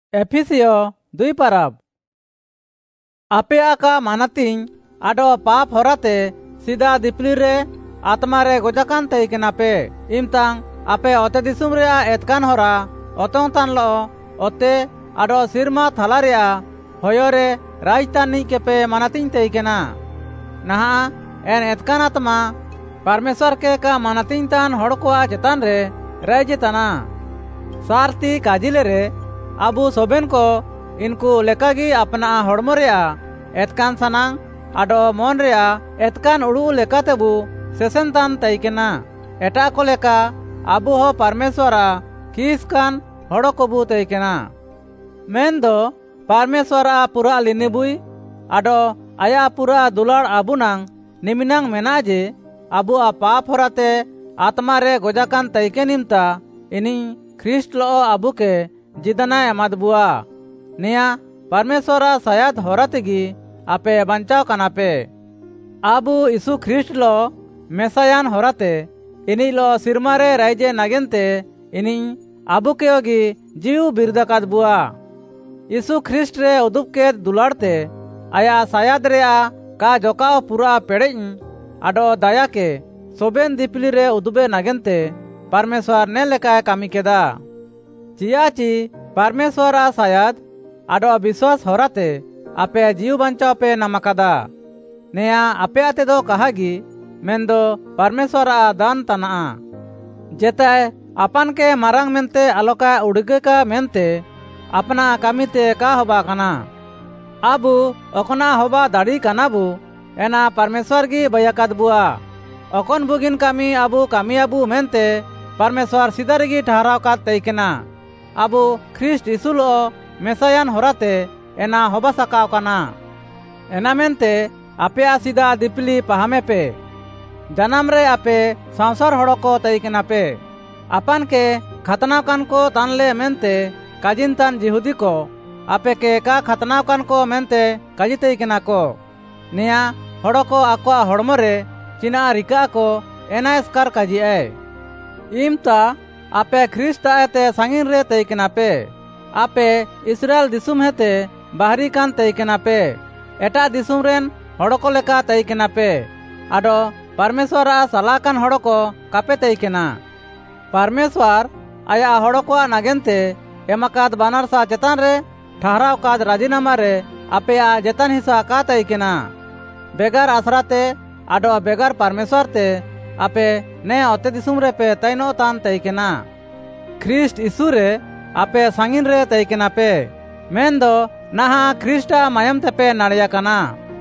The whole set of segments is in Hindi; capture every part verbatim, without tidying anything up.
एफिसियो दुई पाराब आपे का मानतिंग आडो पाप होराते सीधा दिपली रे आत्मा रे गोजाकान तैकना पे इमतांग आपे ओते दिसुम रे एतकान होरा ओतों तान लो ओते आडो सिरमा थाला रे होयोरे राजधानी के पे मानतिंग तैकना नहा एन एतकान आत्मा परमेश्वर के का मानतिंग तान होड़को चेतान रे राज तना सारती काजिले रे आबू सोबेन को इनको लेकागी अपना हड़मो रेया एतकान सनांग आडो मन रेया एतकान उड़ू लेकातेबू सेसेन तान तैकेना एटा को लेका आबू हो परमेश्वरा किस कान हड़ो कोबू तैकेना मेन दो परमेश्वरा पूरा लिनिबुई आडो आया पूरा दुलाड़ आबू नांग निमिनांग मेना जे आबू आ पाप होराते आत्मा रे गोजाकान तैके निमता इनी ख्रिस्ट लो आबू के जिदना एमाद बुआ निया परमेश्वरा सयाद होरातेगी आपे बंचाव कनापे आबू यीशु ख्रिस्ट लो मेसायान होराते इनी लो सिरमारे राइजे नगेंते इनी आबू के होगी जीव बिरदकाद बुआ यीशु ख्रिस्ट रे उदुप के दुलाड़ते आया सयाद रेया का जोकाव पूरा पेड़े आडो दया के सोबेन दिपली रे उदुबे नगेंते परमेश्वर ने लेका कामी केदा चियाची परमेश्वरा सायाद आडो विश्वास होराते आपे जीव बंचाव पे नमकदा नेया आपे आते दो कहागी मेंदो परमेश्वरा दान तना जेते अपन के मारंग मेंते आलोका उड़गे का मेंते अपना कामीते का होबा कना आबू ओकना होबा दाड़ी कनाबू एना परमेश्वर की बयाकाद बुआ ओकन बुगिन कामी आबू कामी आबू मेंते परमेश्वर सिदारगी ठहराव का तैकेना आबू ख्रिस्ट यीशुलो मेसायान होराते एना होबा सकाव कना एना मेनते आपे सीधा दिपली पहामे पे जनाम रे आपे संसार हड़ो को तैकेना पे अपन के खतनाव कान को तानले मेनते काजिन तान जिहुदी को आपे के का खतनाव कान को मेनते काजी तैकेना को निया हड़ो को आको हड़मो रे चिना रिका को एना स्कार काजी ए इमता आपे ख्रिस्ट आते सांगिन रे तैकेना पे आपे इस्राएल दिसुम हेते बाहरी कान तैकेना पे एटा दिसुम रेन हड़को लेका तैकेना पे आडो परमेश्वरा सलाकान हड़को कापे तैकेना परमेश्वर आया हड़को नागेंते एमाकाद बानरसा चेतान रे ठहराव काद राजीनामा रे आपे आ जेतान हिस्सा का तैकेना बेगार आसराते आडो बेगार परमेश्वर ते आपे ने ओते दिसुम रे पे तैनो तान तैकेना ख्रिस्ट यीशु रे आपे सांगिन रे तैकेना पे मेंदो नहा ख्रिस्टा मायम ते पे नाड़िया कना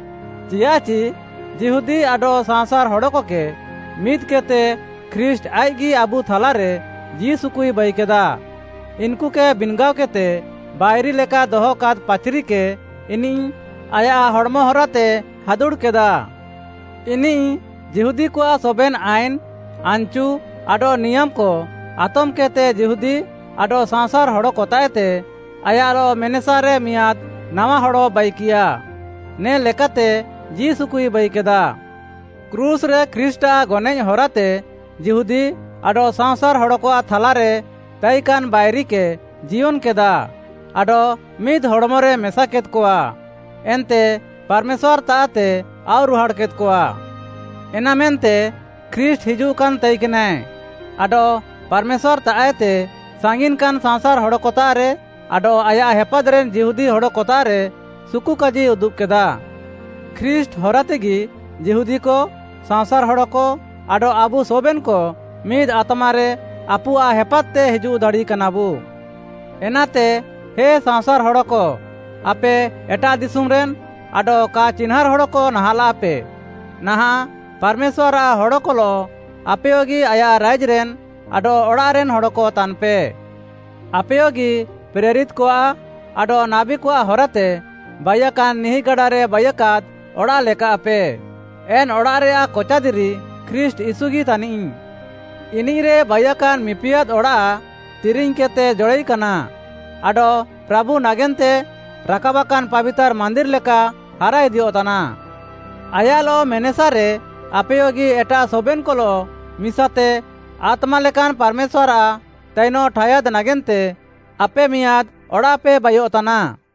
चियाची जिहुदी आडो संसार हड़को के मीत केते ख्रिस्ट आईगी आबू थाला रे जी सुकुई बैकेदा इनको के बिनगाव केते बायरी लेका दोहो काद पाचरी के इनी आया हड़मो होराते हादुड़ केदा इनी जिहुदी को सोबेन आइन आंचू आडो नियम को आतम केते जिहुदी आडो संसार हड़ो कोतायते आयारो मेनेसारे मियाद नवा हड़ो बैकिया ने लेकाते जी सुकुई बैकेदा क्रूस रे ख्रिस्टा गोनेज होराते जिहुदी आडो संसार हड़ो को थाला रे तैकान बायरी के जीवन केदा आडो मिद हड़मो रे मेसा केत कोआ एनते परमेश्वर ताते आउ रुहाड़ केत कोआ एना मेनते ख्रिस्ट हिजू कान तैकेना आडो परमेश्वर ताएते सांगिन कान संसार हड़ो कोता रे आडो आया हेपद रेन जिहुदी हड़ो कोता रे सुकु काजी उदुप केदा ख्रिस्ट होरातेगी जिहुदी को संसार हड़ो को आडो आबू सोबेन को मिद आत्मा रे आपू आ हेपद ते हिजू दाड़ी कनाबू एनाते हे संसार हड़ो को आपे एटा दिसुम रेन आडो का चिन्हार हड़ो को नहाला पे नहा परमेश्वरा हड़ो कोलो आपेयोगी आया राज रेन आडो ओड़ा रेन हड़ो को तानपे आपेयोगी प्रेरित कोआ आडो नाबी कोआ होराते बायकान निही गड़ा रे बायकाद ओड़ा लेका आपे एन ओड़ा रे आ कोचादिरी ख्रिस्ट यीशुगी तानी इनी रे बायकान मिपियाद ओड़ा तिरिंग केते जोड़ई कना आडो प्रभु नागेंते राकाबाकान पवित्र मंदिर लेका हाराय दियो तना आयालो मेनेसा रे आपेयोगी एटा सोबेन कोलो मिसाते आत्मा लेकान परमेश्वरा तैनो ठायाद नगेंते आपे मियाद ओड़ा पे बायो तना।